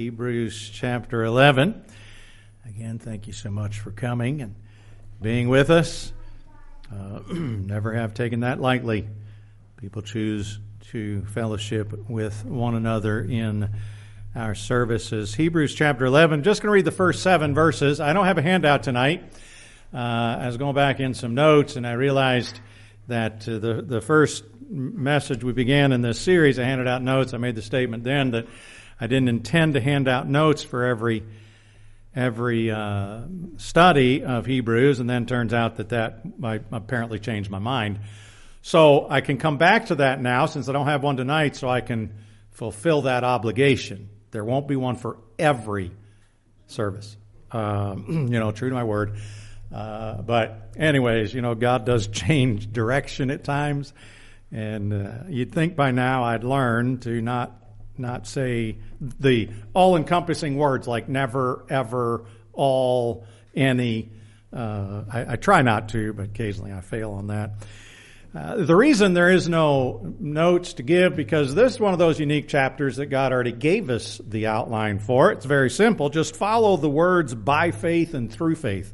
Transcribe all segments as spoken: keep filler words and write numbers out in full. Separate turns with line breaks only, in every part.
Hebrews chapter eleven. Again, thank you so much for coming and being with us. Uh, never have taken that lightly. People choose to fellowship with one another in our services. Hebrews chapter eleven. Just going to read the first seven verses. I don't have a handout tonight. Uh, I was going back in some notes and I realized that uh, the, the first message we began in this series, I handed out notes. I made the statement then that I didn't intend to hand out notes for every every uh, study of Hebrews, and then turns out that that I apparently changed my mind. So I can come back to that now since I don't have one tonight, so I can fulfill that obligation. There won't be one for every service. Um, you know, true to my word. Uh, but anyways, you know, God does change direction at times, and uh, you'd think by now I'd learn to not not say the all-encompassing words like never, ever, all, any. Uh, I, I try not to, but occasionally I fail on that. Uh, the reason there is no notes to give, because this is one of those unique chapters that God already gave us the outline for. It's very simple. Just follow the words by faith and through faith.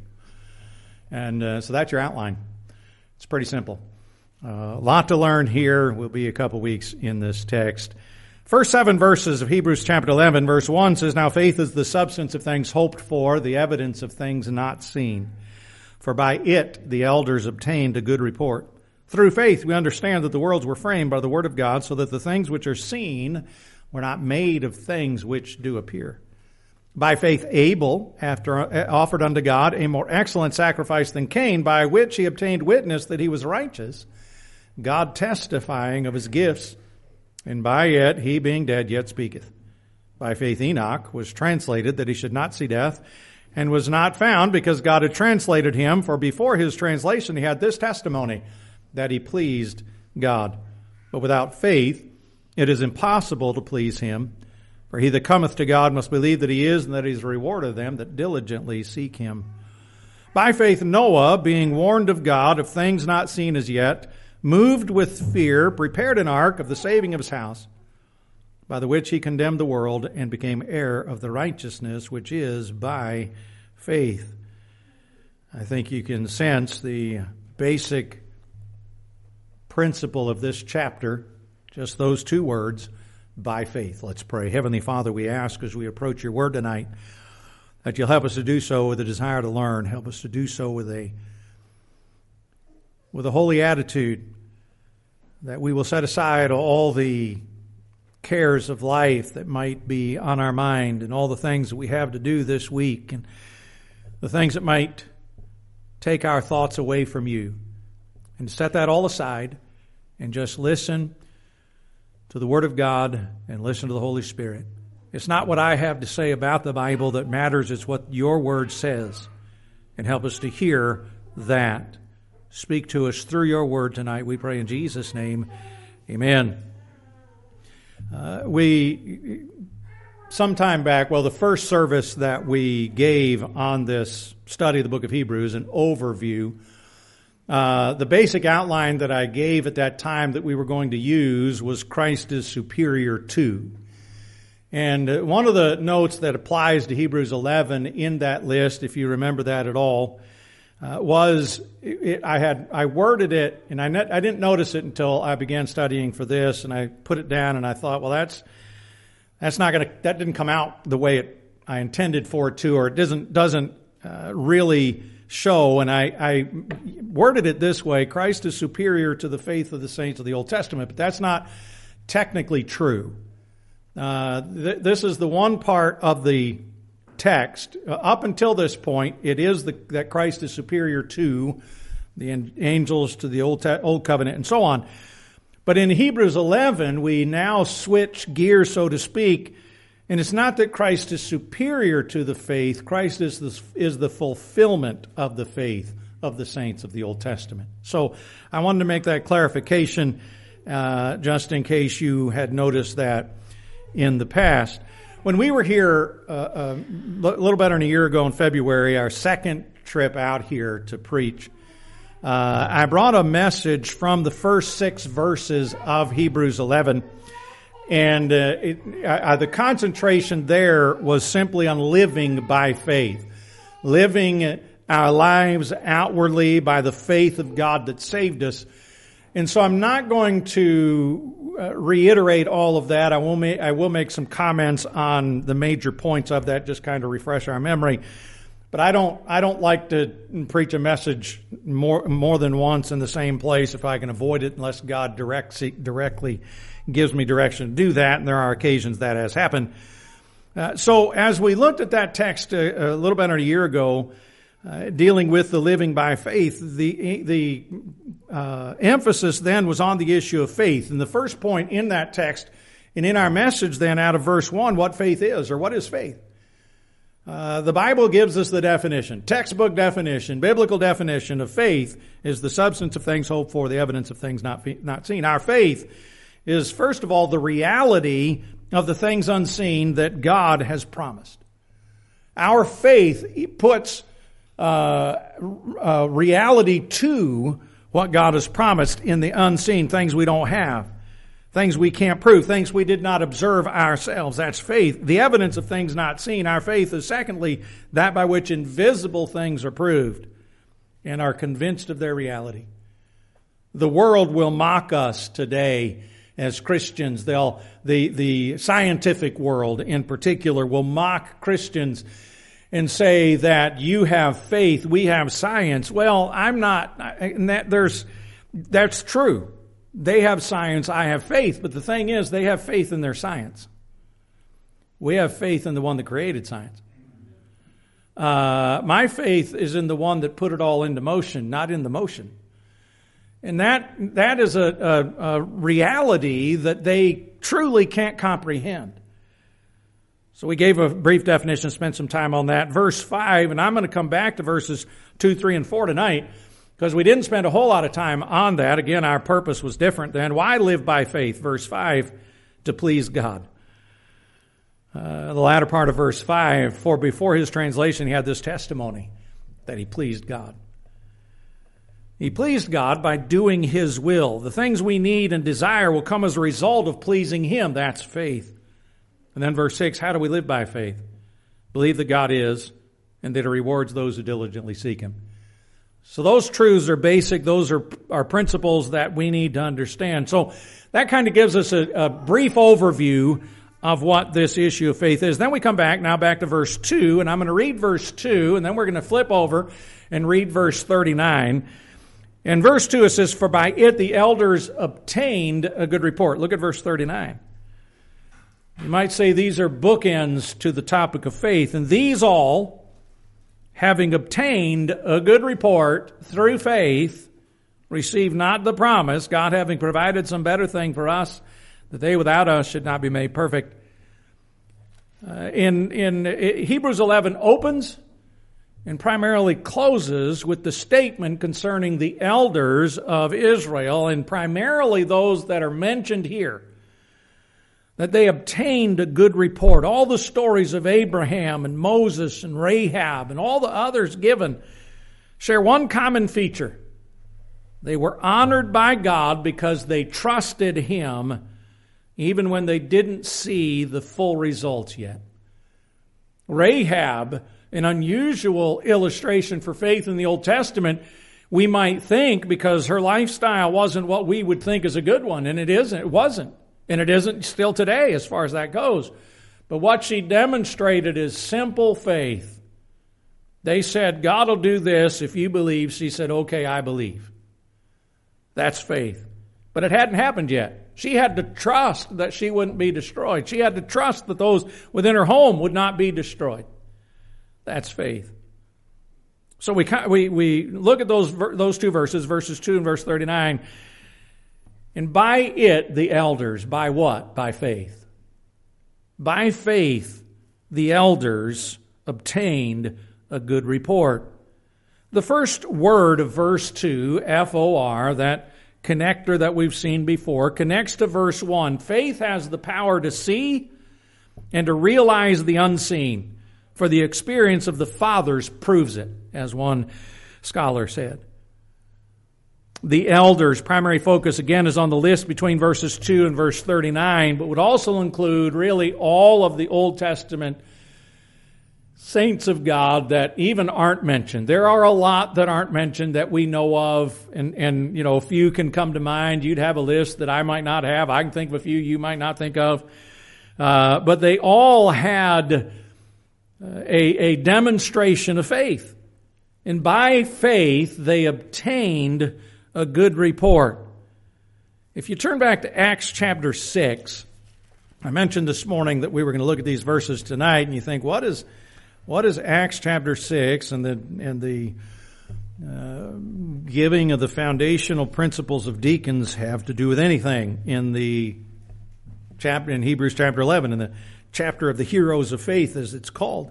And uh, so that's your outline. It's pretty simple. Uh, a lot to learn here. We'll be a couple weeks in this text. First seven verses of Hebrews chapter eleven, verse one says, "Now faith is the substance of things hoped for, the evidence of things not seen. For by it the elders obtained a good report. Through faith we understand that the worlds were framed by the word of God, so that the things which are seen were not made of things which do appear. By faith Abel, after offered unto God a more excellent sacrifice than Cain, by which he obtained witness that he was righteous, God testifying of his gifts, and by it he being dead yet speaketh. By faith Enoch was translated that he should not see death, and was not found because God had translated him, for before his translation he had this testimony, that he pleased God. But without faith it is impossible to please him. For he that cometh to God must believe that he is, and that he is a rewarder of them that diligently seek him. By faith Noah, being warned of God of things not seen as yet, moved with fear, prepared an ark of the saving of his house, by the which he condemned the world, and became heir of the righteousness which is by faith." I think you can sense the basic principle of this chapter, just those two words, by faith. Let's pray. Heavenly Father, we ask as we approach your word tonight that you'll help us to do so with a desire to learn. Help us to do so with a with a holy attitude, that we will set aside all the cares of life that might be on our mind, and all the things that we have to do this week, and the things that might take our thoughts away from you, and set that all aside and just listen to the Word of God and listen to the Holy Spirit. It's not what I have to say about the Bible that matters. It's what your Word says. And help us to hear that. Speak to us through your Word tonight, we pray in Jesus' name. Amen. Uh, we, some time back, well, the first service that we gave on this study of the book of Hebrews, an overview, Uh, the basic outline that I gave at that time that we were going to use was Christ is superior to. And uh, one of the notes that applies to Hebrews eleven in that list, if you remember that at all, uh, was it, I had I worded it, and I, net, I didn't notice it until I began studying for this, and I put it down, and I thought, well, that's that's not going to that didn't come out the way it I intended for it to, or it doesn't doesn't uh, really show, and I, I worded it this way: Christ is superior to the faith of the saints of the Old Testament, but that's not technically true. Uh, th- this is the one part of the text. Uh, up until this point, it is the, that Christ is superior to the angels, to the Old, Te- Old Covenant, and so on. But in Hebrews eleven, we now switch gears, so to speak. And it's not that Christ is superior to the faith. Christ is the, is the fulfillment of the faith of the saints of the Old Testament. So I wanted to make that clarification uh, just in case you had noticed that in the past. When we were here uh, a little better than a year ago in February, our second trip out here to preach, uh, I brought a message from the first six verses of Hebrews eleven. And uh, it, uh, the concentration there was simply on living by faith. Living our lives outwardly by the faith of God that saved us. And so I'm not going to uh, reiterate all of that. I will, ma- I will make some comments on the major points of that, just kind of refresh our memory. But I don't, I don't like to preach a message more, more than once in the same place if I can avoid it, unless God directs, directly gives me direction to do that. And there are occasions that has happened. Uh, so as we looked at that text a, a little better than a year ago, uh, dealing with the living by faith, the, the, uh, emphasis then was on the issue of faith. And the first point in that text and in our message then out of verse one, what faith is, or what is faith? Uh, the Bible gives us the definition, textbook definition, biblical definition of faith is the substance of things hoped for, the evidence of things not, not seen. Our faith is, first of all, the reality of the things unseen that God has promised. Our faith puts uh, uh, reality to what God has promised in the unseen, things we don't have. Things we can't prove, things we did not observe ourselves. That's faith. The evidence of things not seen. Our faith is, secondly, that by which invisible things are proved and are convinced of their reality. The world will mock us today as Christians. They'll, the, the scientific world in particular will mock Christians and say that you have faith, we have science. Well, I'm not, and that there's, that's true. They have science, I have faith. But the thing is, they have faith in their science. We have faith in the one that created science. Uh, my faith is in the one that put it all into motion, not in the motion. And that that is a, a, a reality that they truly can't comprehend. So we gave a brief definition, spent some time on that. Verse five, and I'm going to come back to verses two, three, and four tonight, because we didn't spend a whole lot of time on that. Again, our purpose was different then. Why live by faith? Verse five, to please God. Uh, the latter part of verse five, for before his translation he had this testimony that he pleased God. He pleased God by doing his will. The things we need and desire will come as a result of pleasing him. That's faith. And then verse six, how do we live by faith? Believe that God is, and that he rewards those who diligently seek him. So those truths are basic. Those are, are principles that we need to understand. So that kind of gives us a, a brief overview of what this issue of faith is. Then we come back, now back to verse two, and I'm going to read verse two, and then we're going to flip over and read verse thirty-nine. In verse two it says, for by it the elders obtained a good report. Look at verse thirty-nine. You might say these are bookends to the topic of faith. And these all, having obtained a good report through faith, receive not the promise, God having provided some better thing for us, that they without us should not be made perfect. Uh, in, in Hebrews eleven opens and primarily closes with the statement concerning the elders of Israel, and primarily those that are mentioned here, that they obtained a good report. All the stories of Abraham and Moses and Rahab and all the others given share one common feature. They were honored by God because they trusted him even when they didn't see the full results yet. Rahab, an unusual illustration for faith in the Old Testament, we might think, because her lifestyle wasn't what we would think is a good one, and it isn't. It wasn't. And it isn't still today as far as that goes. But what she demonstrated is simple faith. They said, God will do this if you believe. She said, okay, I believe. That's faith. But it hadn't happened yet. She had to trust that she wouldn't be destroyed. She had to trust that those within her home would not be destroyed. That's faith. So we we we look at those those two verses, verses two and verse thirty-nine. And by it, the elders, by what? By faith. By faith, the elders obtained a good report. The first word of verse two, F O R, that connector that we've seen before, connects to verse one. Faith has the power to see and to realize the unseen, for the experience of the fathers proves it, as one scholar said. the elders. Primary focus, again, is on the list between verses two and verse thirty-nine, but would also include really all of the Old Testament saints of God that even aren't mentioned. There are a lot that aren't mentioned that we know of, and, and you know, a few can come to mind. You'd have a list that I might not have. I can think of a few you might not think of. Uh, but they all had a, a demonstration of faith. And by faith, they obtained a good report. If you turn back to Acts chapter six, I mentioned this morning that we were going to look at these verses tonight, and you think, what is what is Acts chapter six and the and the uh, giving of the foundational principles of deacons have to do with anything in the chapter in Hebrews chapter eleven, in the chapter of the heroes of faith, as it's called?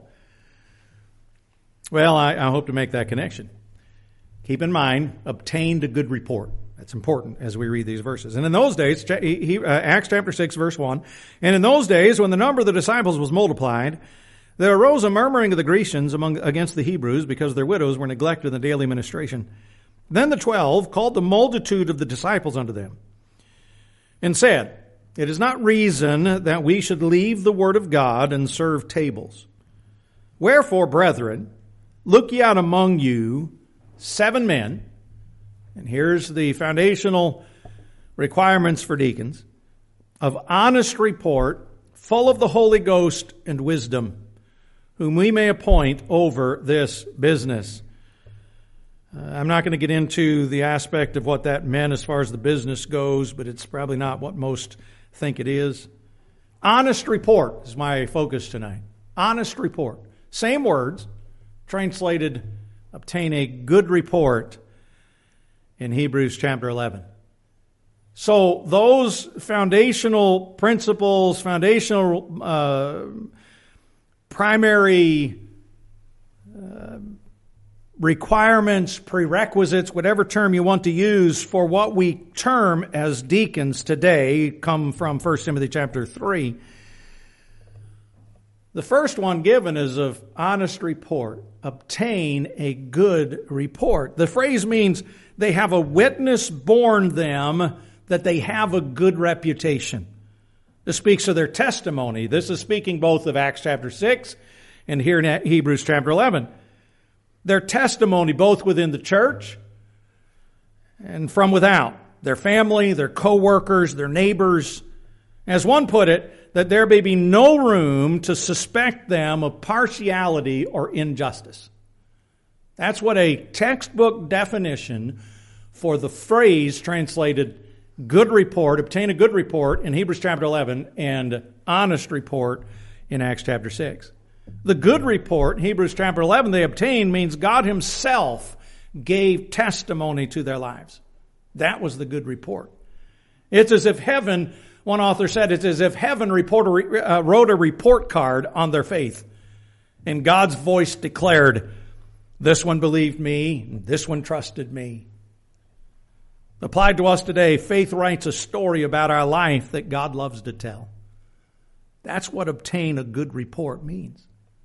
Well, I, I hope to make that connection. Keep in mind, obtained a good report. That's important as we read these verses. And in those days, he, uh, Acts chapter six, verse one, and in those days, when the number of the disciples was multiplied, there arose a murmuring of the Grecians among against the Hebrews, because their widows were neglected in the daily ministration. Then the twelve called the multitude of the disciples unto them, and said, It is not reason that we should leave the word of God and serve tables. Wherefore, brethren, look ye out among you seven men, and here's the foundational requirements for deacons, of honest report, full of the Holy Ghost and wisdom, whom we may appoint over this business. Uh, I'm not going to get into the aspect of what that meant as far as the business goes, but it's probably not what most think it is. Honest report is my focus tonight. Honest report. Same words, translated, obtain a good report in Hebrews chapter eleven. So those foundational principles, foundational uh, primary uh, requirements, prerequisites, whatever term you want to use for what we term as deacons today, come from First Timothy chapter three. The first one given is of honest report. Obtain a good report. The phrase means they have a witness borne them that they have a good reputation. This speaks of their testimony. This is speaking both of Acts chapter six and here in Hebrews chapter eleven. Their testimony both within the church and from without. Their family, their co-workers, their neighbors. As one put it, that there may be no room to suspect them of partiality or injustice. That's what a textbook definition for the phrase translated good report, obtain a good report in Hebrews chapter eleven, and honest report in Acts chapter six. The good report in Hebrews chapter eleven they obtained means God himself gave testimony to their lives. That was the good report. It's as if heaven, one author said, it's as if heaven report, uh, wrote a report card on their faith. And God's voice declared, this one believed me, this one trusted me. Applied to us today, faith writes a story about our life that God loves to tell. That's what obtain a good report means.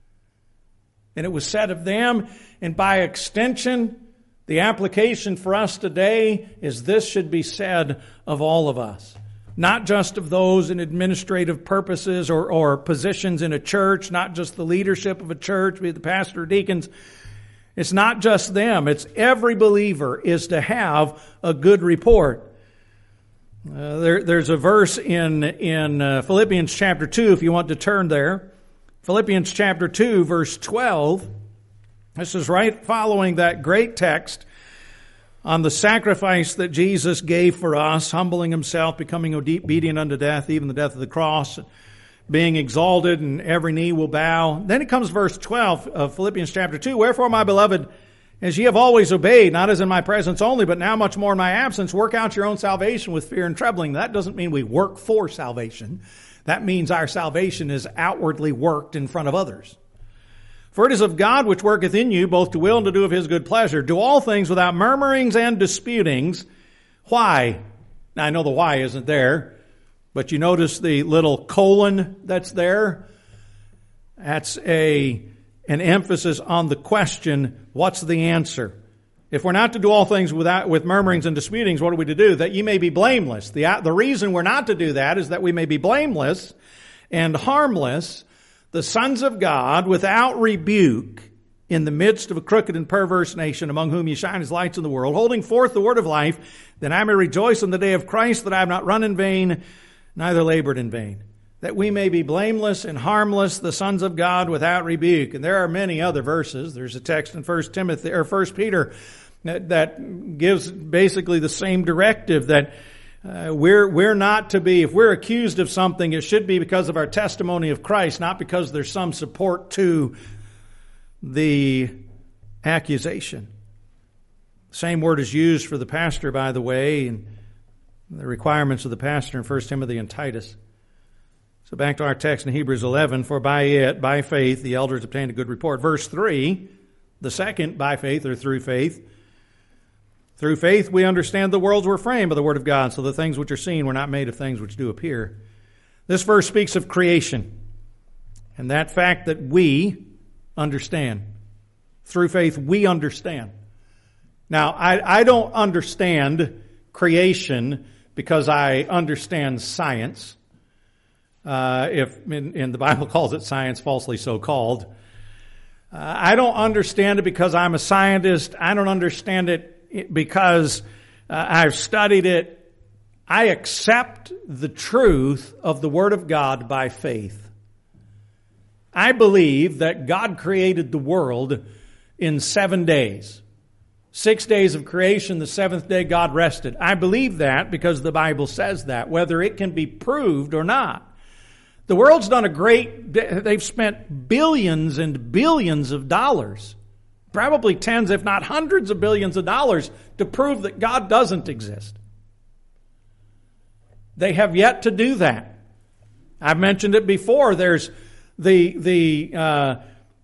And it was said of them, and by extension, the application for us today is this should be said of all of us. Not just of those in administrative purposes or, or positions in a church, not just the leadership of a church, be it the pastor or deacons. It's not just them. It's every believer is to have a good report. Uh, there, there's a verse in, in uh, Philippians chapter two, if you want to turn there. Philippians chapter two, verse twelve. This is right following that great text on the sacrifice that Jesus gave for us, humbling himself, becoming obedient unto death, even the death of the cross, being exalted, and every knee will bow. Then it comes verse twelve of Philippians chapter two. Wherefore, my beloved, as ye have always obeyed, not as in my presence only, but now much more in my absence, work out your own salvation with fear and trembling. That doesn't mean we work for salvation. That means our salvation is outwardly worked in front of others. For it is of God which worketh in you, both to will and to do of his good pleasure. Do all things without murmurings and disputings. Why? Now, I know the why isn't there, but you notice the little colon that's there? That's a, an emphasis on the question, what's the answer? If we're not to do all things without, with murmurings and disputings, what are we to do? That ye may be blameless. The, the reason we're not to do that is that we may be blameless and harmless, the sons of God, without rebuke, in the midst of a crooked and perverse nation, among whom ye shine as lights in the world, holding forth the word of life, that I may rejoice in the day of Christ, that I have not run in vain, neither labored in vain. That we may be blameless and harmless, the sons of God, without rebuke. And there are many other verses. There's a text in First Timothy or First Peter that, that gives basically the same directive, that uh, we're we're not to be, if we're accused of something, it should be because of our testimony of Christ, not because there's some support to the accusation. Same word is used for the pastor, by the way, and the requirements of the pastor in First Timothy and Titus. So back to our text in Hebrews eleven, for by it, by faith, the elders obtained a good report. Verse three, the second, by faith or through faith. Through faith we understand the worlds were framed by the word of God, so the things which are seen were not made of things which do appear. This verse speaks of creation, and that fact that we understand. Through faith we understand. Now, I, I don't understand creation because I understand science. Uh, if in, in the Bible calls it science, falsely so called. Uh, I don't understand it because I'm a scientist. I don't understand it because uh, I've studied it. I accept the truth of the Word of God by faith. I believe that God created the world in seven days. Six days of creation, the seventh day God rested. I believe that because the Bible says that, whether it can be proved or not. The world's done a great, they've spent billions and billions of dollars, probably tens if not hundreds of billions of dollars to prove that God doesn't exist. They have yet to do that. I've mentioned it before. There's the, the uh,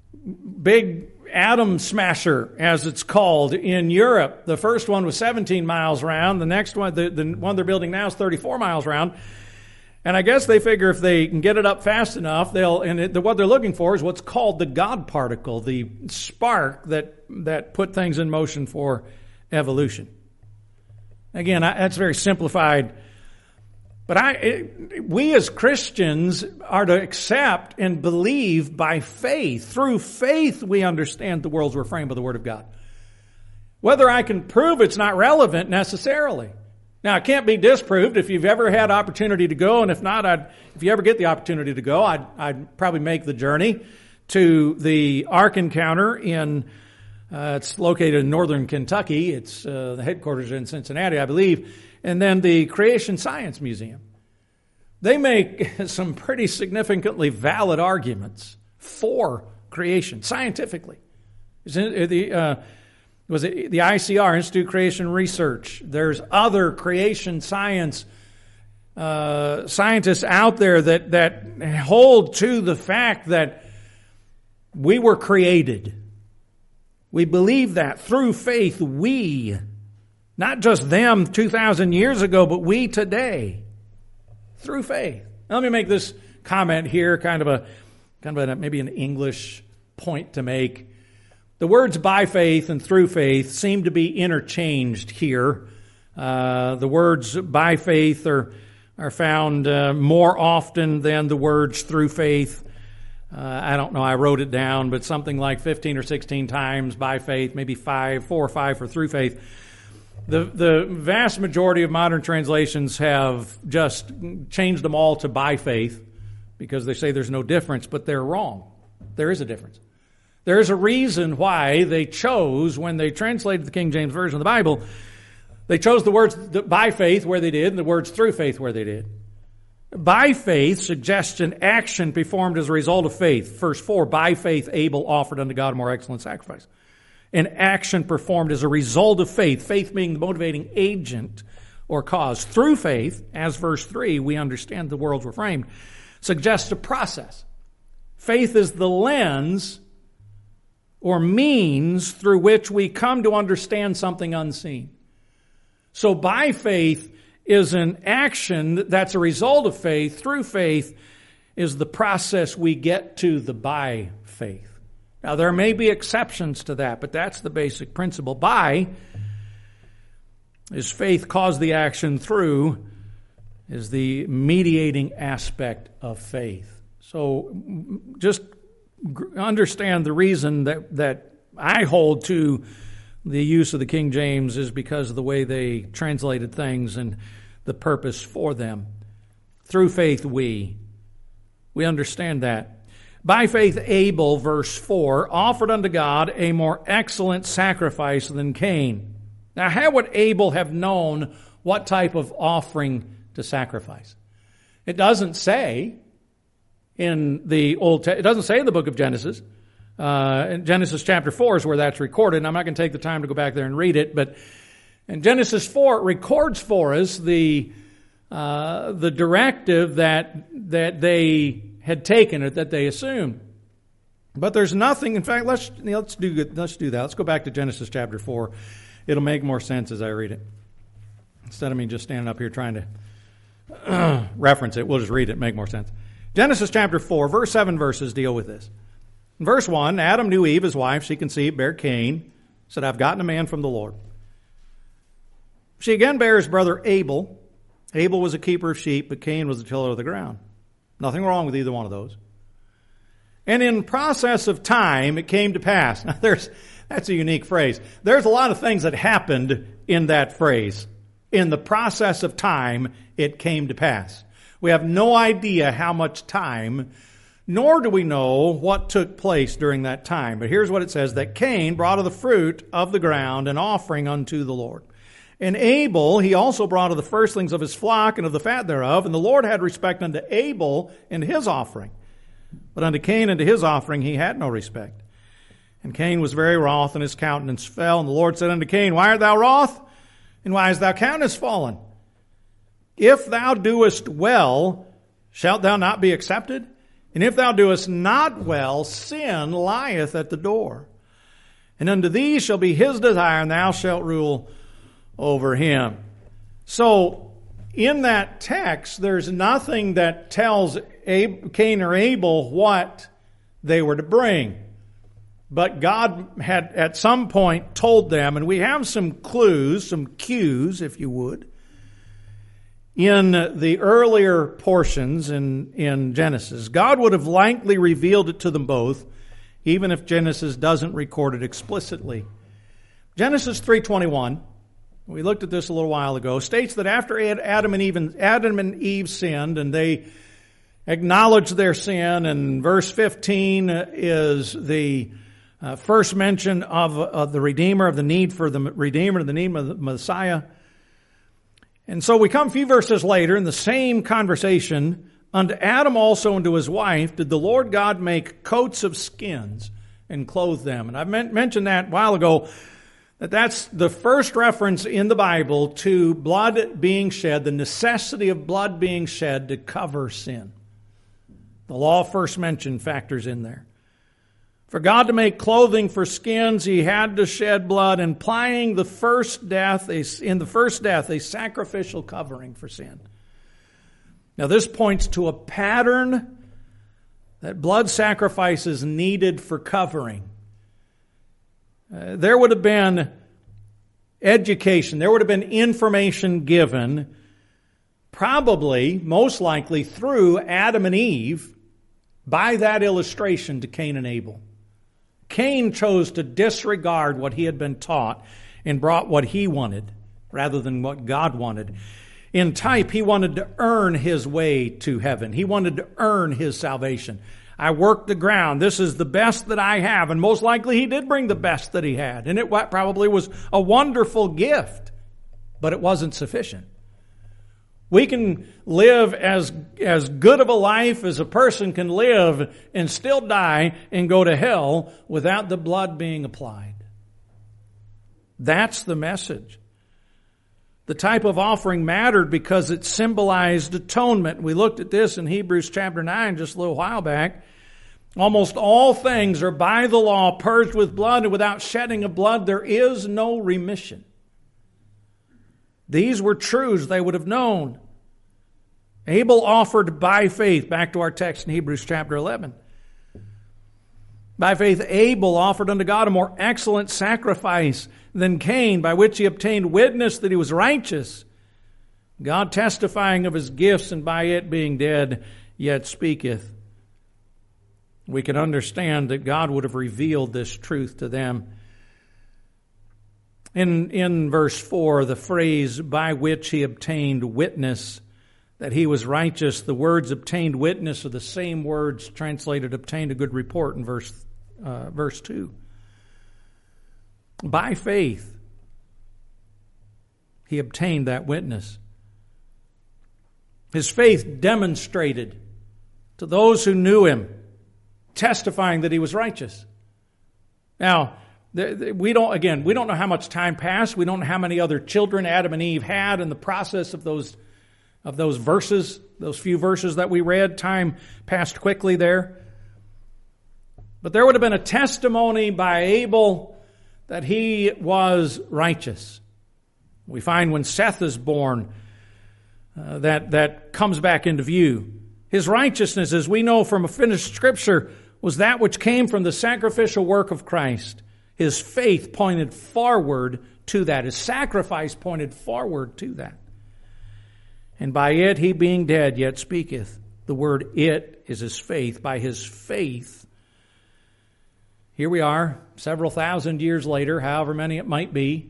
big atom smasher, as it's called, in Europe. The first one was seventeen miles round. The next one, the, the one they're building now, is thirty-four miles round. And I guess they figure if they can get it up fast enough, they'll, and it, what they're looking for is what's called the God particle, the spark that, that put things in motion for evolution. Again, I, that's very simplified. But I, it, we as Christians are to accept and believe by faith. Through faith, we understand the worlds were framed by the Word of God. Whether I can prove it's not relevant necessarily. Now, it can't be disproved. If you've ever had opportunity to go, and if not, I'd, if you ever get the opportunity to go, I'd, I'd probably make the journey to the Ark Encounter in, uh, it's located in northern Kentucky. It's, uh, the headquarters in Cincinnati, I believe. And then the Creation Science Museum. They make some pretty significantly valid arguments for creation, scientifically. The, uh, was it the I C R, Institute of Creation Research? There's other creation science uh, scientists out there that, that hold to the fact that we were created. We believe that through faith we, not just them two thousand years ago, but we today, through faith. Now, let me make this comment here, kind of a, kind of a, maybe an English point to make. The words by faith and through faith seem to be interchanged here. Uh, the words by faith are, are found uh, more often than the words through faith. Uh, I don't know, I wrote it down, but something like fifteen or sixteen times by faith, maybe five, four or five for through faith. The, the vast majority of modern translations have just changed them all to by faith because they say there's no difference, but they're wrong. There is a difference. There's a reason why they chose, when they translated the King James Version of the Bible, they chose the words by faith where they did and the words through faith where they did. By faith suggests an action performed as a result of faith. Verse four, by faith Abel offered unto God a more excellent sacrifice. An action performed as a result of faith, faith being the motivating agent or cause. Through faith, as verse three, we understand the worlds were framed, suggests a process. Faith is the lens or means through which we come to understand something unseen. So by faith is an action that's a result of faith. Through faith is the process we get to the by faith.
Now, there may be exceptions to that, but that's the basic principle. By is faith caused the action, through is the mediating aspect of faith. So just understand the reason that, that I hold to the use of the King James is because of the way they translated things and the purpose for them. Through faith we. We understand that. By faith Abel, verse four, offered unto God a more excellent sacrifice than Cain. Now, how would Abel have known what type of offering to sacrifice? It doesn't say in the Old Testament, it doesn't say in the book of Genesis. Uh, in Genesis chapter four is where that's recorded, and I'm not going to take the time to go back there and read it, but in Genesis four, it records for us the uh, the directive that that they had taken, or that they assumed. But there's nothing. In fact, let's let's do let's do that. Let's go back to Genesis chapter four. It'll make more sense as I read it. Instead of me just standing up here trying to uh, reference it, we'll just read it. Make more sense. Genesis chapter four, verse seven verses deal with this. In verse one, Adam knew Eve, his wife. She conceived, bare Cain. Said, I've gotten a man from the Lord. She again bare his brother Abel. Abel was a keeper of sheep, but Cain was a tiller of the ground. Nothing wrong with either one of those. And in process of time, it came to pass. Now, there's, that's a unique phrase. There's a lot of things that happened in that phrase. In the process of time, it came to pass. We have no idea how much time, nor do we know what took place during that time. But here's what it says, that Cain brought of the fruit of the ground an offering unto the Lord. And Abel, he also brought of the firstlings of his flock and of the fat thereof. And the Lord had respect unto Abel and his offering. But unto Cain and to his offering he had no respect. And Cain was very wroth, and his countenance fell. And the Lord said unto Cain, why art thou wroth? And why is thy countenance fallen? If thou doest well, shalt thou not be accepted? And if thou doest not well, sin lieth at the door. And unto thee shall be his desire, and thou shalt rule over him. So, in that text, there's nothing that tells Cain or Abel what they were to bring. But God had at some point told them, and we have some clues, some cues, if you would, in the earlier portions in, in Genesis. God would have likely revealed it to them both, even if Genesis doesn't record it explicitly. Genesis three twenty-one, we looked at this a little while ago, states that after Adam and Eve, Adam and Eve sinned, and they acknowledged their sin, and verse fifteen is the uh, first mention of, of the Redeemer, of the need for the Redeemer, the need of the Messiah. And so we come a few verses later in the same conversation. Unto Adam also and to his wife did the Lord God make coats of skins and clothe them. And I mentioned that a while ago, that that's the first reference in the Bible to blood being shed, the necessity of blood being shed to cover sin. The law first mentioned factors in there. For God to make clothing for skins, he had to shed blood, implying the first death, in the first death, a sacrificial covering for sin. Now this points to a pattern that blood sacrifices needed for covering. Uh, there would have been education, there would have been information given, probably, most likely, through Adam and Eve, by that illustration to Cain and Abel. Cain chose to disregard what he had been taught and brought what he wanted rather than what God wanted. In type, he wanted to earn his way to heaven. He wanted to earn his salvation. I worked the ground. This is the best that I have. And most likely he did bring the best that he had. And it probably was a wonderful gift, but it wasn't sufficient. We can live as, as good of a life as a person can live and still die and go to hell without the blood being applied. That's the message. The type of offering mattered because it symbolized atonement. We looked at this in Hebrews chapter nine just a little while back. Almost all things are by the law purged with blood, and without shedding of blood there is no remission. These were truths they would have known. Abel offered by faith, back to our text in Hebrews chapter eleven. By faith Abel offered unto God a more excellent sacrifice than Cain, by which he obtained witness that he was righteous, God testifying of his gifts, and by it being dead yet speaketh. We can understand that God would have revealed this truth to them. In, in verse four, the phrase, by which he obtained witness that he was righteous, the words obtained witness are the same words translated obtained a good report in verse, uh, verse two. By faith, he obtained that witness. His faith demonstrated to those who knew him, testifying that he was righteous. Now, we don't, again, we don't know how much time passed. We don't know how many other children Adam and Eve had in the process of those, of those verses, those few verses that we read. Time passed quickly there. But there would have been a testimony by Abel that he was righteous. We find when Seth is born, uh, that, that comes back into view. His righteousness, as we know from a finished scripture, was that which came from the sacrificial work of Christ. His faith pointed forward to that. His sacrifice pointed forward to that. And by it he being dead yet speaketh. The word it is his faith. By his faith, here we are, several thousand years later, however many it might be.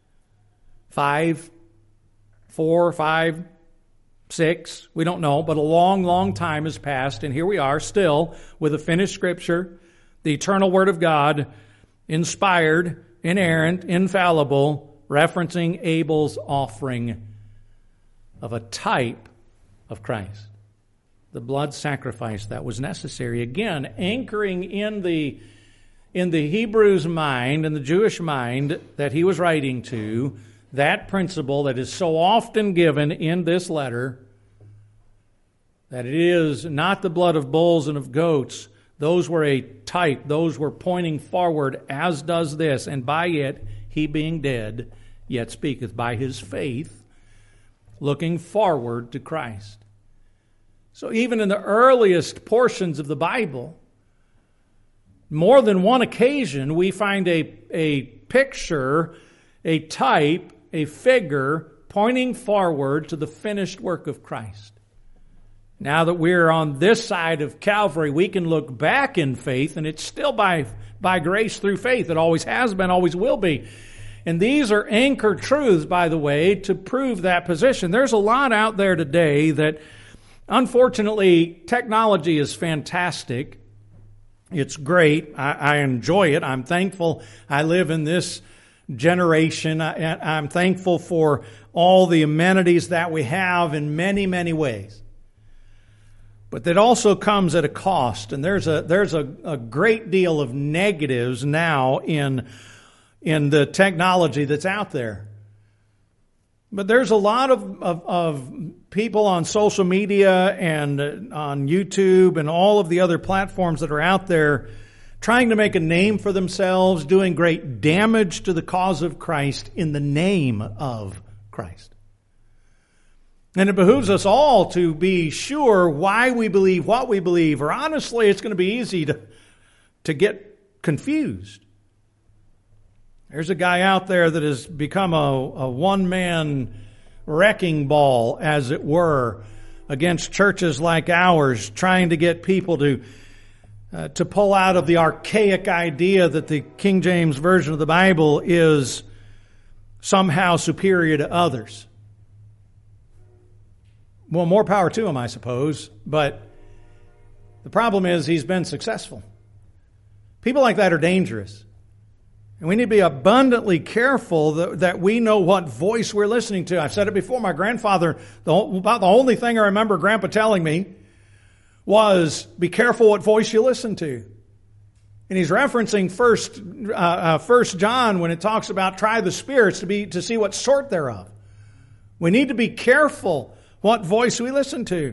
Five, four, five, six, we don't know, but a long, long time has passed, and here we are still with a finished scripture, the eternal Word of God, inspired, inerrant, infallible, referencing Abel's offering of a type of Christ. The blood sacrifice that was necessary. Again, anchoring in the, in the Hebrew's mind, in the Jewish mind that he was writing to, that principle that is so often given in this letter, that it is not the blood of bulls and of goats. Those were a type. Those were pointing forward, as does this. And by it, he being dead, yet speaketh. By his faith, looking forward to Christ. So even in the earliest portions of the Bible, more than one occasion, we find a, a picture, a type, a figure pointing forward to the finished work of Christ. Now that we're on this side of Calvary, we can look back in faith, and it's still by, by grace through faith. It always has been, always will be. And these are anchor truths, by the way, to prove that position. There's a lot out there today that, unfortunately, technology is fantastic. It's great. I, I enjoy it. I'm thankful I live in this generation. I, I'm thankful for all the amenities that we have in many, many ways. But that also comes at a cost, and there's a there's a, a great deal of negatives now in in the technology that's out there. But there's a lot of, of, of people on social media and on YouTube and all of the other platforms that are out there trying to make a name for themselves, doing great damage to the cause of Christ in the name of Christ. And it behooves us all to be sure why we believe what we believe, or honestly, it's going to be easy to, to get confused. There's a guy out there that has become a, a one-man wrecking ball, as it were, against churches like ours, trying to get people to uh, to pull out of the archaic idea that the King James Version of the Bible is somehow superior to others. Well, more power to him, I suppose, but the problem is he's been successful. People like that are dangerous. And we need to be abundantly careful that, that we know what voice we're listening to. I've said it before. My grandfather, the, about the only thing I remember Grandpa telling me was, be careful what voice you listen to. And he's referencing First, uh, uh, First John when it talks about try the spirits to be to see what sort they're of. We need to be careful what voice we listen to.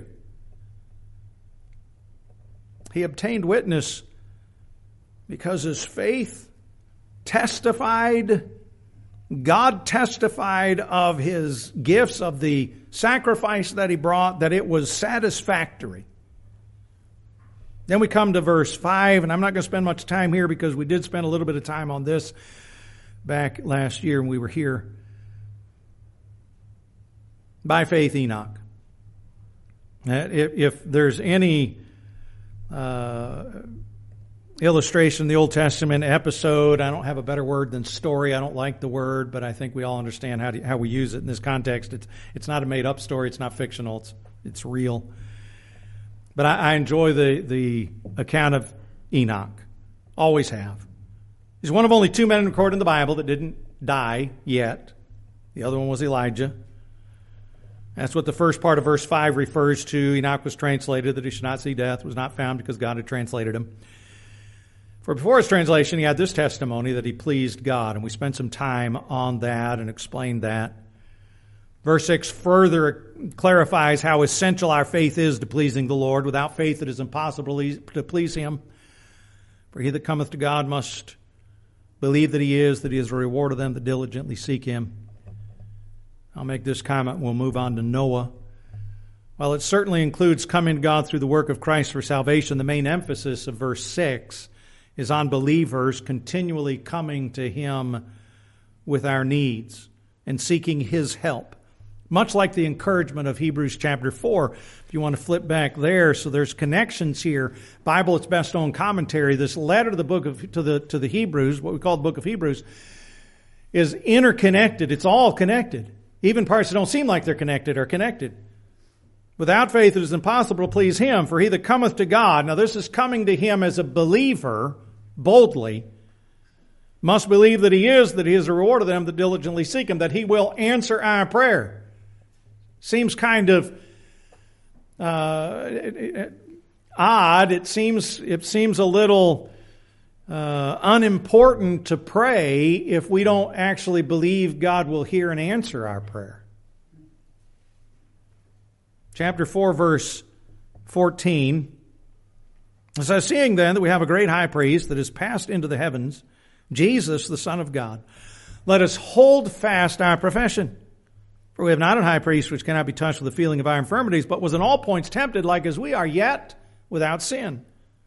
He obtained witness because his faith testified, God testified of his gifts, of the sacrifice that he brought, that it was satisfactory. Then we come to verse five, and I'm not going to spend much time here because we did spend a little bit of time on this back last year when we were here. By faith, Enoch. If, if there's any uh, illustration in the Old Testament, episode, I don't have a better word than story. I don't like the word, but I think we all understand how to, how we use it in this context. It's it's not a made-up story. It's not fictional. It's it's real. But I, I enjoy the the account of Enoch. Always have. He's one of only two men recorded in the Bible that didn't die yet. The other one was Elijah. That's what the first part of verse five refers to. Enoch was translated that he should not see death, was not found because God had translated him. For before his translation, he had this testimony that he pleased God, and we spent some time on that and explained that. Verse six further clarifies how essential our faith is to pleasing the Lord. Without faith it is impossible to please him. For he that cometh to God must believe that he is, that he is a reward of them that diligently seek him. I'll make this comment. We'll move on to Noah. While it certainly includes coming to God through the work of Christ for salvation, the main emphasis of verse six is on believers continually coming to him with our needs and seeking his help. Much like the encouragement of Hebrews chapter four. If you want to flip back there, so there's connections here. Bible, its best known commentary, this letter to the book of to the to the Hebrews, what we call the book of Hebrews, is interconnected. It's all connected. Even parts that don't seem like they're connected are connected. Without faith it is impossible to please him, for he that cometh to God, now this is coming to him as a believer, boldly, must believe that he is, that he is a reward of them that diligently seek him, that he will answer our prayer. Seems kind of uh, odd. It seems it seems a little uh, unimportant to pray if we don't actually believe God will hear and answer our prayer. Chapter four, verse fourteen. It says, seeing then that we have a great high priest that is passed into the heavens, Jesus, the Son of God, let us hold fast our profession. For we have not a high priest which cannot be touched with the feeling of our infirmities, but was in all points tempted like as we are, yet without sin.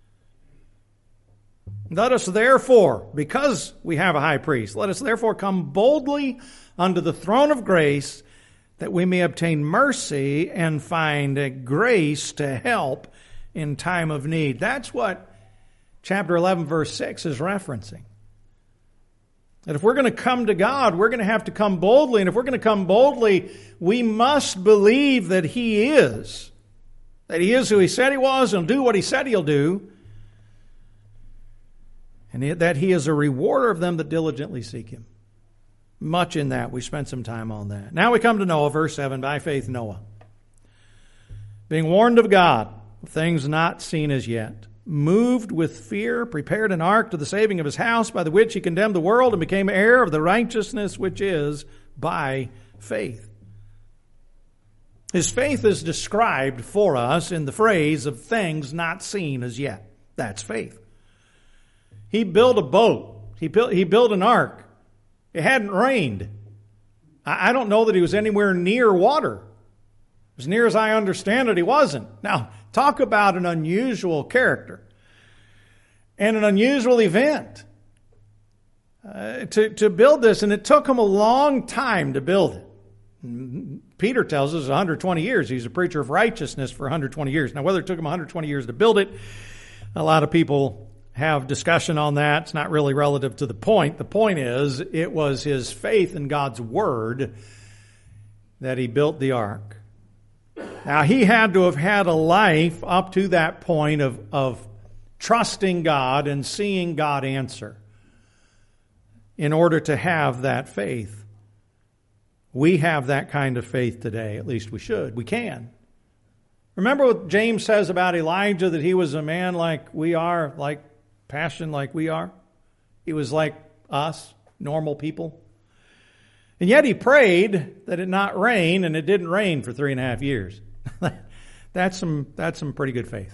Let us therefore, because we have a high priest, let us therefore come boldly unto the throne of grace, that we may obtain mercy and find grace to help in time of need. That's what chapter eleven, verse six is referencing. That if we're going to come to God, we're going to have to come boldly. And if we're going to come boldly, we must believe that he is. That he is who he said he was and do what he said he'll do. And that he is a rewarder of them that diligently seek him. Much in that. We spent some time on that. Now we come to Noah, verse seven. By faith, Noah, being warned of God, of things not seen as yet, moved with fear, prepared an ark to the saving of his house, by the which he condemned the world and became heir of the righteousness which is by faith. His faith is described for us in the phrase of things not seen as yet. That's faith. He built a boat. He built, he built an ark. It hadn't rained. I, I don't know that he was anywhere near water. As near as I understand it, he wasn't. Now, talk about an unusual character and an unusual event uh, to, to build this. And it took him a long time to build it. Peter tells us one hundred twenty years. He's a preacher of righteousness for one hundred twenty years. Now, whether it took him one hundred twenty years to build it, a lot of people have discussion on that. It's not really relative to the point. The point is, it was his faith in God's word that he built the ark. Now, he had to have had a life up to that point of, of trusting God and seeing God answer in order to have that faith. We have that kind of faith today. At least we should. We can. Remember what James says about Elijah, that he was a man like we are, like passion like we are? He was like us, normal people. And yet he prayed that it not rain, and it didn't rain for three and a half years. That's some, that's some pretty good faith.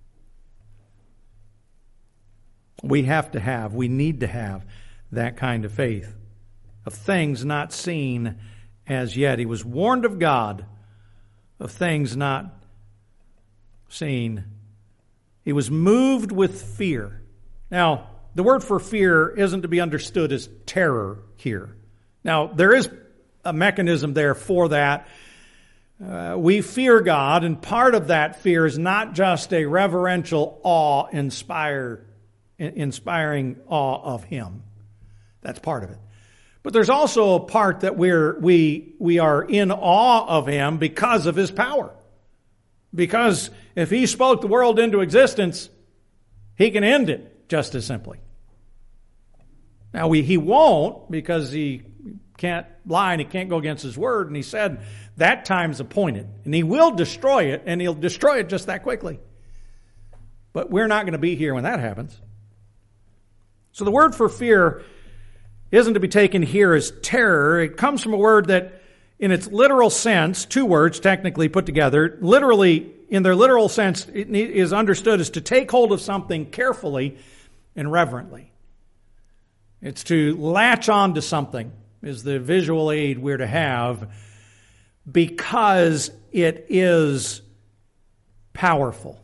We have to have, we need to have that kind of faith, of things not seen as yet. He was warned of God of things not seen He was moved with fear. Now, the word for fear isn't to be understood as terror here. Now, there is a mechanism there for that. Uh, we fear God, and part of that fear is not just a reverential awe, inspire, inspiring awe of Him. That's part of it. But there's also a part that we're, we, we are in awe of Him because of His power. Because if He spoke the world into existence, He can end it just as simply. Now, we, He won't, because He can't lie and He can't go against His word. And He said that time's appointed. And He will destroy it, and He'll destroy it just that quickly. But we're not going to be here when that happens. So the word for fear isn't to be taken here as terror. It comes from a word that, in its literal sense, two words technically put together, literally, in their literal sense, it is understood as to take hold of something carefully and reverently. It's to latch on to something, is the visual aid we're to have, because it is powerful.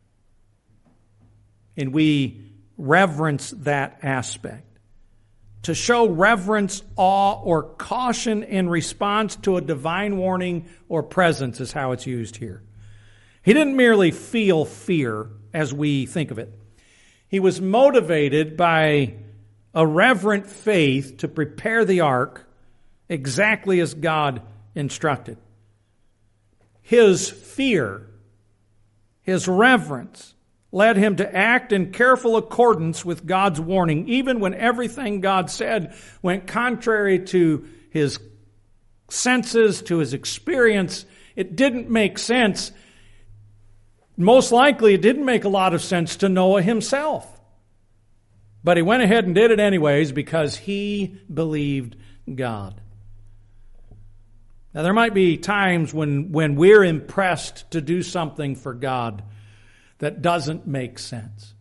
And we reverence that aspect. To show reverence, awe, or caution in response to a divine warning or presence is how it's used here. He didn't merely feel fear as we think of it. He was motivated by a reverent faith to prepare the ark exactly as God instructed. His fear, his reverence, led him to act in careful accordance with God's warning, even when everything God said went contrary to his senses, to his experience. It didn't make sense. Most likely, it didn't make a lot of sense to Noah himself. But he went ahead and did it anyways because he believed God. Now, there might be times when, when we're impressed to do something for God that doesn't make sense.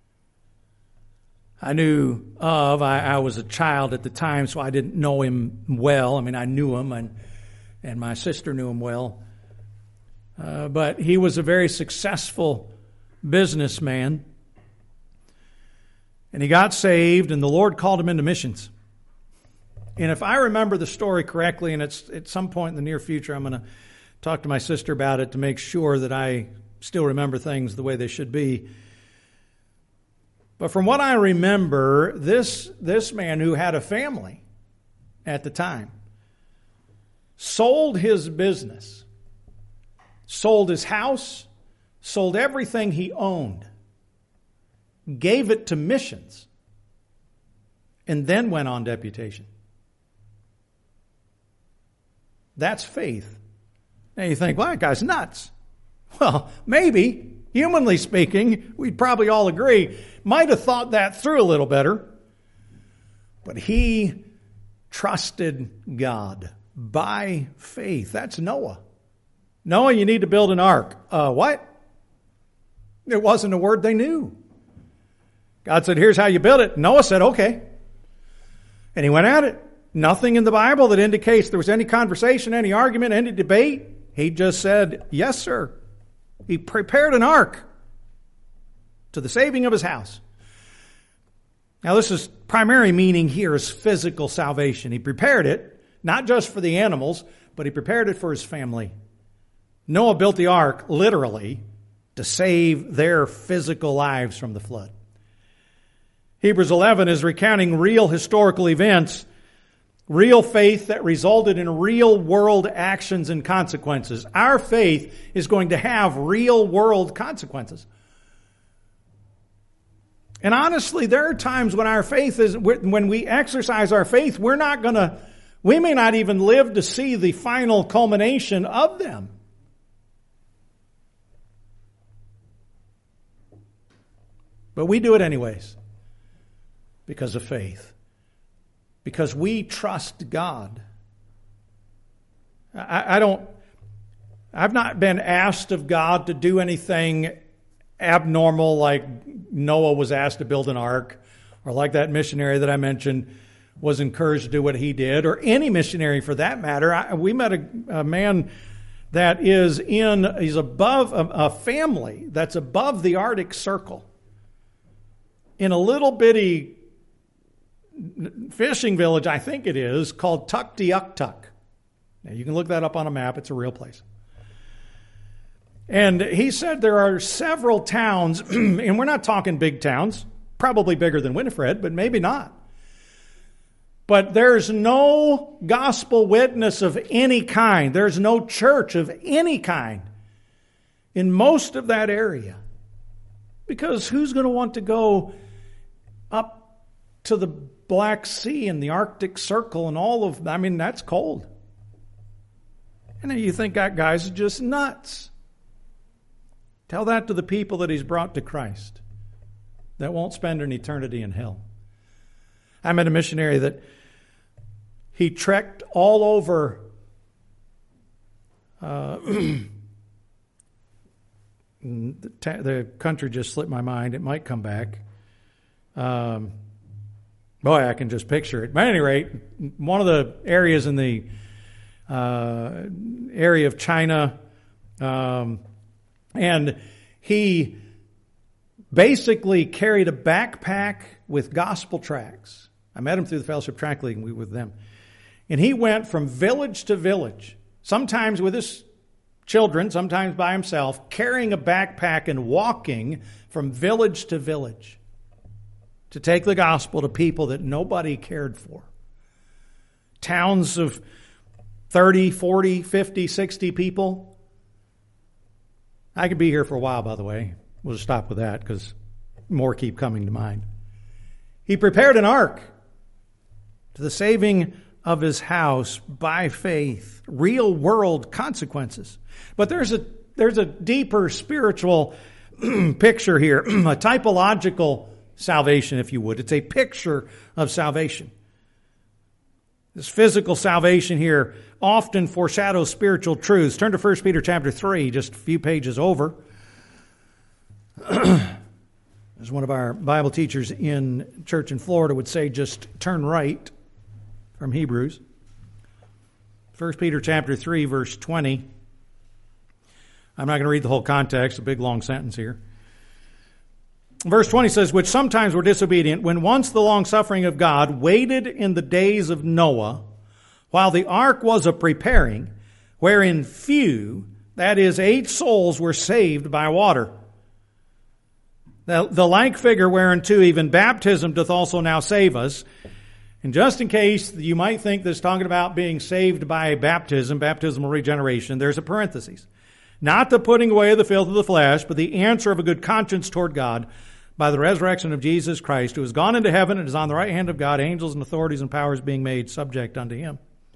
I knew of, I, I was a child at the time, so I didn't know him well. I mean, I knew him, and, and my sister knew him well. Uh, but he was a very successful businessman. And he got saved, and the Lord called him into missions. And if I remember the story correctly, and it's at some point in the near future, I'm going to talk to my sister about it to make sure that I still remember things the way they should be. But from what I remember, this, this man who had a family at the time sold his business, sold his house, sold everything he owned, gave it to missions, and then went on deputation. That's faith. Now you think, well, that guy's nuts. Well, maybe, humanly speaking, we'd probably all agree, might have thought that through a little better. But he trusted God by faith. That's Noah. Noah, you need to build an ark. Uh, what? It wasn't a word they knew. God said, here's how you build it. Noah said, okay. And he went at it. Nothing in the Bible that indicates there was any conversation, any argument, any debate. He just said, yes, sir. He prepared an ark to the saving of his house. Now, this is primary meaning here is physical salvation. He prepared it, not just for the animals, but he prepared it for his family. Noah built the ark, literally, to save their physical lives from the flood. Hebrews eleven is recounting real historical events, real faith that resulted in real world actions and consequences. Our faith is going to have real world consequences. And honestly, there are times when our faith is, when we exercise our faith, we're not going to, we may not even live to see the final culmination of them. But we do it anyways because of faith. Because we trust God. I, I don't, I've not been asked of God to do anything abnormal like Noah was asked to build an ark, or like that missionary that I mentioned was encouraged to do what he did, or any missionary for that matter. I, we met a, a man that is in, is above a, a family that's above the Arctic Circle in a little bitty fishing village, I think it is, called Tuktoyaktuk. Now, you can look that up on a map. It's a real place. And he said there are several towns, and we're not talking big towns, probably bigger than Winifred, but maybe not. But there's no gospel witness of any kind. There's no church of any kind in most of that area. Because who's going to want to go up to the Black Sea and the Arctic Circle and all of, I mean, that's cold. And then you think that guy's just nuts. Tell that to the people that he's brought to Christ that won't spend an eternity in hell. I met a missionary that he trekked all over uh, the, ta- the country just slipped my mind. It might come back. Um, boy, I can just picture it. But at any rate, one of the areas in the uh, area of China, um, and he basically carried a backpack with gospel tracts. I met him through the Fellowship Tract League, and we were with them. And he went from village to village, sometimes with his children, sometimes by himself, carrying a backpack and walking from village to village to take the gospel to people that nobody cared for. Towns of thirty, forty, fifty, sixty people. I could be here for a while, by the way. We'll just stop with that because more keep coming to mind. He prepared an ark to the saving of his house by faith, real world consequences. But there's a there's a deeper spiritual picture here, a typological salvation, if you would. It's a picture of salvation. This physical salvation here often foreshadows spiritual truths. Turn to First Peter chapter three, just a few pages over. As one of our Bible teachers in church in Florida would say, just turn right from Hebrews. First Peter chapter three, verse twenty. I'm not going to read the whole context, a big long sentence here. Verse twenty says, which sometimes were disobedient, when once the long suffering of God waited in the days of Noah, while the ark was a preparing, wherein few, that is, eight souls, were saved by water. The, the like figure whereunto even baptism doth also now save us. And just in case you might think this is talking about being saved by baptism, baptismal regeneration, there's a parenthesis. Not the putting away of the filth of the flesh, but the answer of a good conscience toward God by the resurrection of Jesus Christ, who has gone into heaven and is on the right hand of God, angels and authorities and powers being made subject unto him.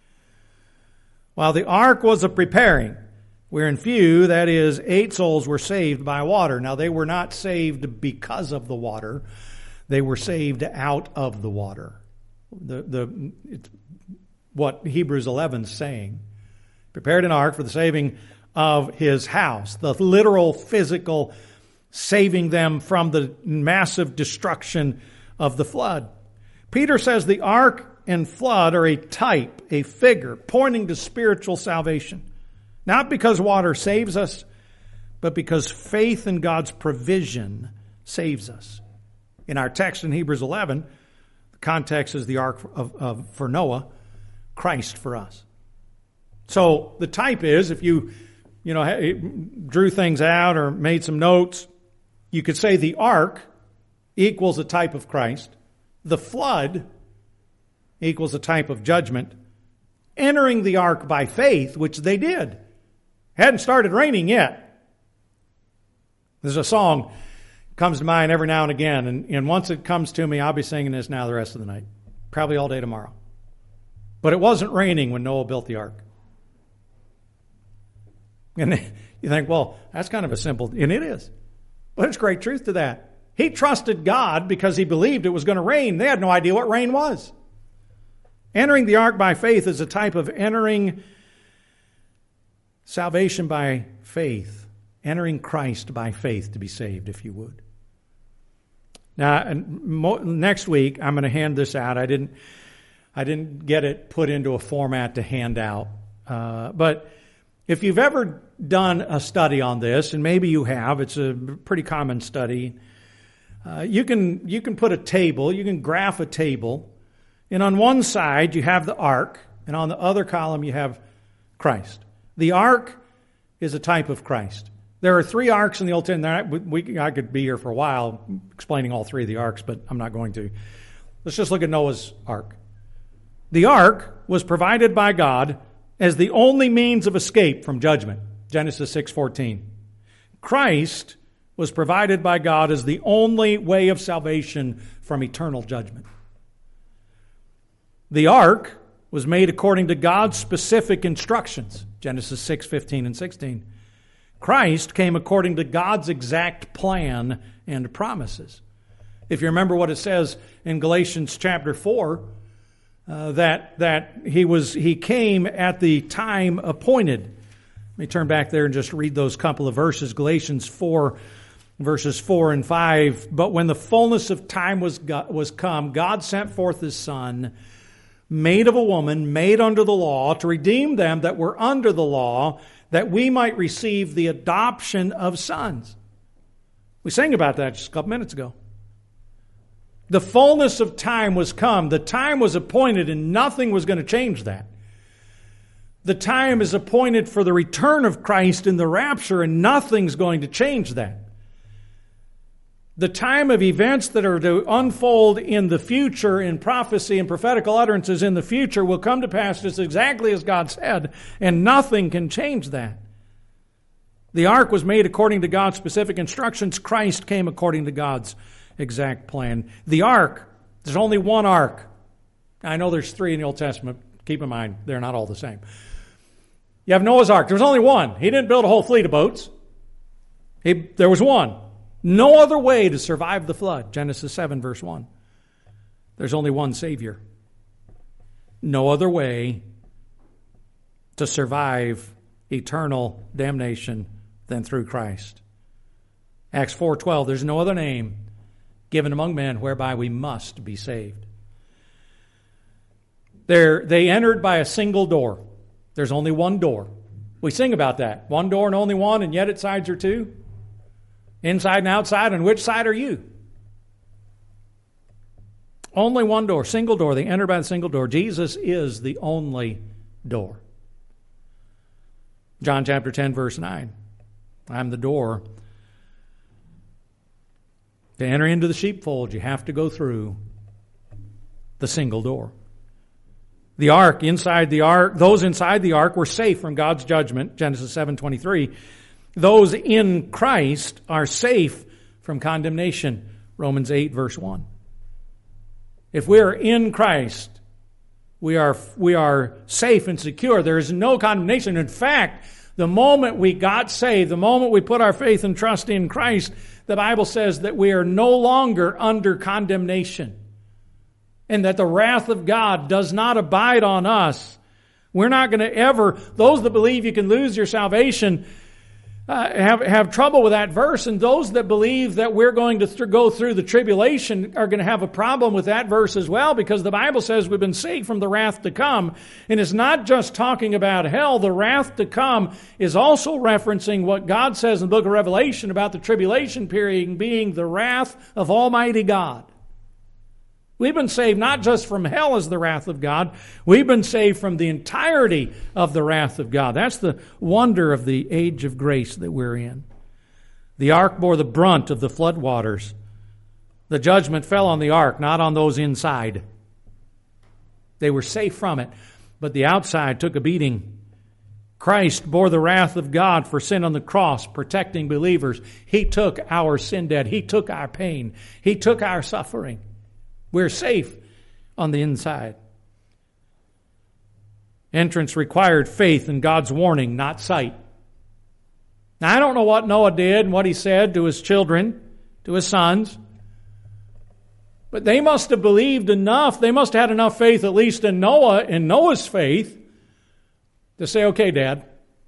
While the ark was a preparing, wherein few, that is, eight souls, were saved by water. Now, they were not saved because of the water. They were saved out of the water. The the it's what Hebrews eleven is saying. Prepared an ark for the saving of his house. The literal, physical saving them from the massive destruction of the flood. Peter says the ark and flood are a type, a figure, pointing to spiritual salvation. Not because water saves us, but because faith in God's provision saves us. In our text in Hebrews eleven, the context is the ark of, of, for Noah, Christ for us. So the type is, if you, you know, drew things out or made some notes, you could say the ark equals a type of Christ. The flood equals a type of judgment. Entering the ark by faith, which they did. Hadn't started raining yet. There's a song comes to mind every now and again, and, and once it comes to me, I'll be singing this now the rest of the night. Probably all day tomorrow. But it wasn't raining when Noah built the ark. And you think, well, that's kind of a simple, and it is. But there's great truth to that. He trusted God because he believed it was going to rain. They had no idea what rain was. Entering the ark by faith is a type of entering salvation by faith. Entering Christ by faith to be saved, if you would. Now, next week, I'm going to hand this out. I didn't, I didn't get it put into a format to hand out. Uh, but If you've ever done a study on this, and maybe you have, it's a pretty common study, uh, you can you can put a table, you can graph a table, and on one side you have the ark, and on the other column you have Christ. The ark is a type of Christ. There are three arks in the Old Testament. We, we, I could be here for a while explaining all three of the arks, but I'm not going to. Let's just look at Noah's ark. The ark was provided by God as the only means of escape from judgment. Genesis six fourteen. Christ was provided by God as the only way of salvation from eternal judgment. The ark was made according to God's specific instructions. Genesis six fifteen and sixteen. Christ came according to God's exact plan and promises. If you remember what it says in Galatians chapter four, uh, that that he was he came at the time appointed. Let me turn back there and just read those couple of verses. Galatians four, verses four and five. But when the fullness of time was was come, God sent forth His Son, made of a woman, made under the law, to redeem them that were under the law, that we might receive the adoption of sons. We sang about that just a couple minutes ago. The fullness of time was come. The time was appointed, and nothing was going to change that. The time is appointed for the return of Christ in the rapture, and nothing's going to change that. The time of events that are to unfold in the future, in prophecy and prophetical utterances in the future, will come to pass just exactly as God said, and nothing can change that. The ark was made according to God's specific instructions. Christ came according to God's exact plan. The ark, there's only one ark. I know there's three in the Old Testament. Keep in mind, they're not all the same. You have Noah's ark. There's only one. He didn't build a whole fleet of boats. He, there was one. No other way to survive the flood. Genesis seven, verse one. There's only one Savior. No other way to survive eternal damnation than through Christ. Acts four twelve, there's no other name given among men whereby we must be saved. They're, they entered by a single door. There's only one door. We sing about that. One door and only one, and yet its sides are two. Inside and outside, and which side are you? Only one door, single door. They enter by the single door. Jesus is the only door. John chapter ten, verse nine. I'm the door. To enter into the sheepfold, you have to go through the single door. The ark, inside the ark, those inside the ark were safe from God's judgment, Genesis seven twenty-three. Those in Christ are safe from condemnation, Romans eight, verse one. If we are in Christ, we are, we are safe and secure. There is no condemnation. In fact, the moment we got saved, the moment we put our faith and trust in Christ, the Bible says that we are no longer under condemnation, and that the wrath of God does not abide on us. We're not going to ever, those that believe you can lose your salvation, Uh, have have trouble with that verse, and those that believe that we're going to th- go through the tribulation are going to have a problem with that verse as well, because the Bible says we've been saved from the wrath to come, and it's not just talking about hell. The wrath to come is also referencing what God says in the book of Revelation about the tribulation period being the wrath of Almighty God. We've been saved not just from hell as the wrath of God. We've been saved from the entirety of the wrath of God. That's the wonder of the age of grace that we're in. The ark bore the brunt of the flood waters. The judgment fell on the ark, not on those inside. They were safe from it, but the outside took a beating. Christ bore the wrath of God for sin on the cross, protecting believers. He took our sin debt. He took our pain. He took our suffering. We're safe on the inside. Entrance required faith in God's warning, not sight. Now, I don't know what Noah did and what he said to his children, to his sons, but they must have believed enough. They must have had enough faith, at least in Noah, in Noah's faith, to say, okay, Dad,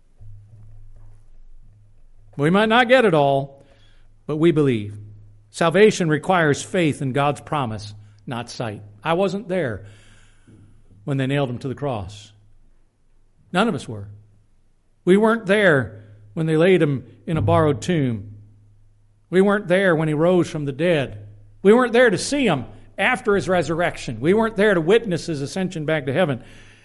we might not get it all, but we believe. Salvation requires faith in God's promise, not sight. I wasn't there when they nailed him to the cross. None of us were. We weren't there when they laid him in a borrowed tomb. We weren't there when he rose from the dead. We weren't there to see him after his resurrection. We weren't there to witness his ascension back to heaven.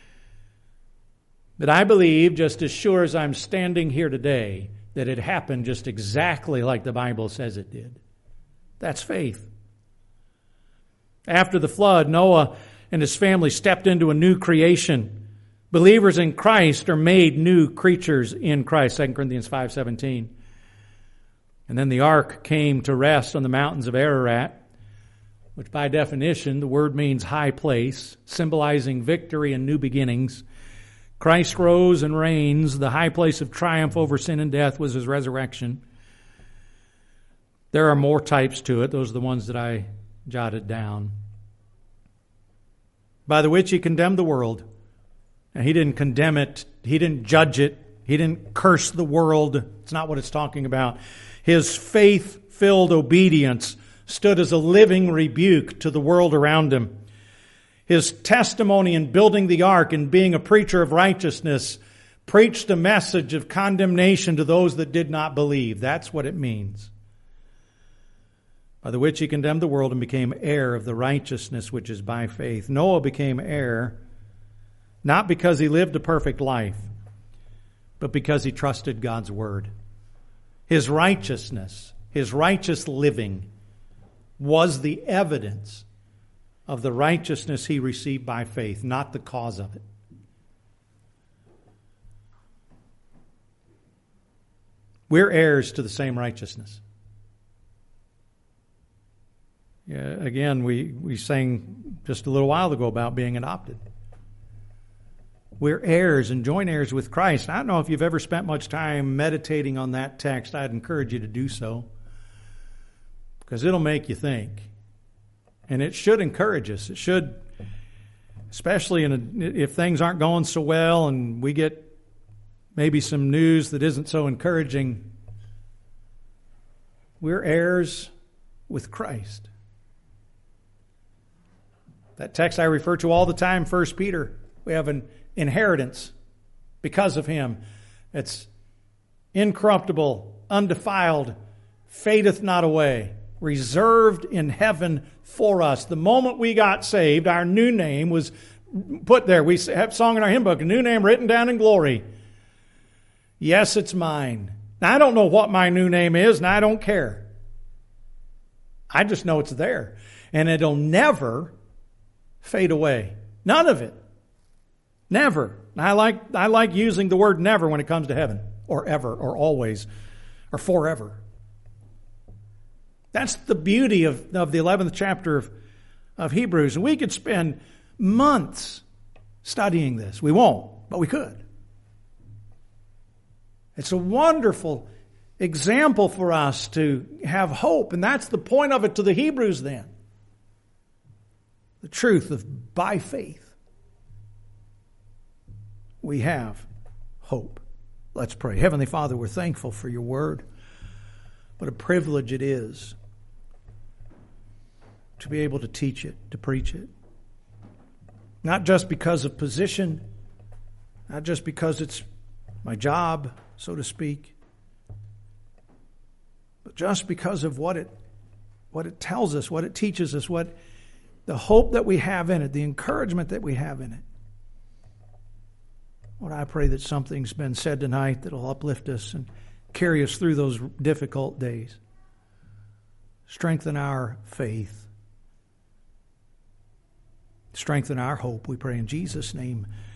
But I believe, just as sure as I'm standing here today, that it happened just exactly like the Bible says it did. That's faith. After the flood, Noah and his family stepped into a new creation. Believers in Christ are made new creatures in Christ, Second Corinthians five seventeen. And then the ark came to rest on the mountains of Ararat, which by definition, the word means high place, symbolizing victory and new beginnings. Christ rose and reigns. The high place of triumph over sin and death was his resurrection. There are more types to it. Those are the ones that I jotted down. By the which he condemned the world. And he didn't condemn it. He didn't judge it. He didn't curse the world. It's not what it's talking about. His faith-filled obedience stood as a living rebuke to the world around him. His testimony in building the ark and being a preacher of righteousness preached a message of condemnation to those that did not believe. That's what it means. By the which he condemned the world and became heir of the righteousness which is by faith. Noah became heir not because he lived a perfect life, but because he trusted God's word. His righteousness, his righteous living, was the evidence of the righteousness he received by faith, not the cause of it. We're heirs to the same righteousness. Yeah, again, we, we sang just a little while ago about being adopted. We're heirs and joint heirs with Christ. I don't know if you've ever spent much time meditating on that text. I'd encourage you to do so, because it'll make you think. And it should encourage us. It should, especially in a, if things aren't going so well and we get maybe some news that isn't so encouraging. We're heirs with Christ. That text I refer to all the time, First Peter. We have an inheritance because of him. It's incorruptible, undefiled, fadeth not away, reserved in heaven for us. The moment we got saved, our new name was put there. We have song in our hymn book, a new name written down in glory. Yes, it's mine. Now, I don't know what my new name is, and I don't care. I just know it's there. And it'll never fade away. None of it. Never. I like, I like using the word never when it comes to heaven, or ever, or always, or forever. That's the beauty of, of the eleventh chapter of, of Hebrews. And we could spend months studying this. We won't, but we could. It's a wonderful example for us to have hope. And that's the point of it to the Hebrews then. The truth of by faith, we have hope. Let's pray. Heavenly Father, we're thankful for your word. What a privilege it is to be able to teach it, to preach it. Not just because of position, not just because it's my job, so to speak, but just because of what it what it tells us, what it teaches us, what the hope that we have in it, the encouragement that we have in it. Lord, I pray that something's been said tonight that'll uplift us and carry us through those difficult days. Strengthen our faith. Strengthen our hope, we pray in Jesus' name.